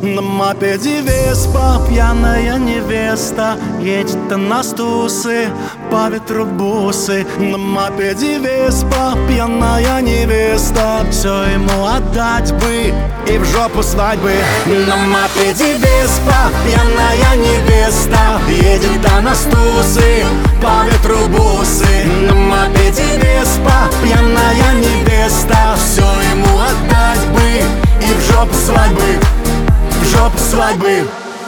На мопеде Веспа пьяная невеста едет на стусы, по ветру бусы. На мопеде Веспа пьяная невеста, все ему отдать бы и в жопу свадьбы. На мопеде Веспа пьяная невеста едет на стусы, по ветру бусы. На мопеде Веспа пьяная невеста, все ему отдать бы и в жопу свадьбы, в жопу свадьбы.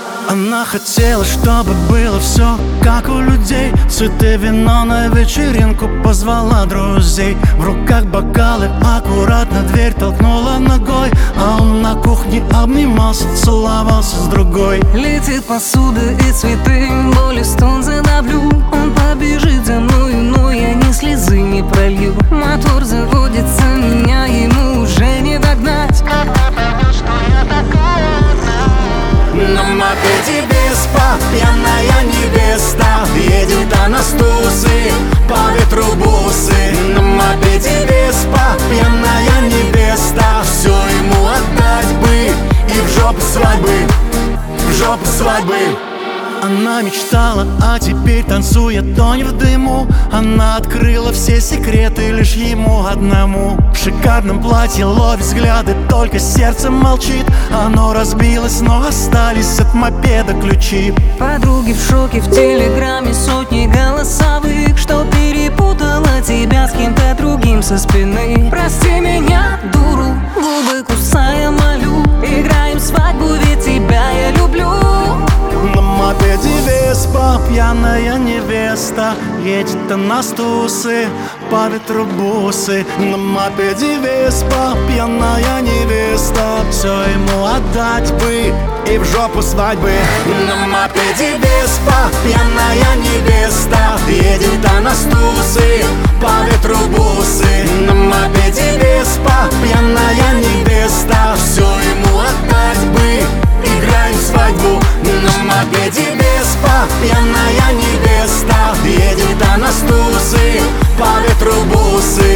Она хотела, чтобы было все как у людей. Цветы, вино, на вечеринку позвала друзей. В руках бокалы, аккуратно дверь толкнула ногой, а он на кухне обнимался, целовался с другой. Летит посуда и цветы, боли стон задавлю. Он побежит за мною, но я ни слезы не пролью. Мотор заводится, меня ему уже не догнать. Когда поймет, что я такая одна. На мопеде Веспа пьяная невеста едет на стусы, по ветру бусы. На мопеде Веспа пьяная невеста, все ему отдать бы и в жопу свадьбы, в жопу свадьбы. Она мечтала, а теперь танцует, тонет в дыму. Она открыла все секреты лишь ему одному. В шикарном платье ловит взгляды, только сердце молчит. Оно разбилось, но остались от мопеда ключи. Подруги в шоке, в телеграме сотни голосовых, что перепутала тебя с кем-то другим со спины. Прости меня, дуру, губы кусая молю. Играем свадьбу, ведь тебя я люблю. На мопеде Веспа пьяная невеста едет на стусы, по ветру бусы. На мопеде Веспа пьяная невеста, все ему отдать бы и в жопу свадьбы. На мопеде Веспа пьяная невеста едет на стусы, по ветру бусы. На мопеде Веспа пьяная невеста, все ему отдать бы, играем свадьбу. На мопеде Веспа пьяная невеста едет на стусы, по ветру бусы.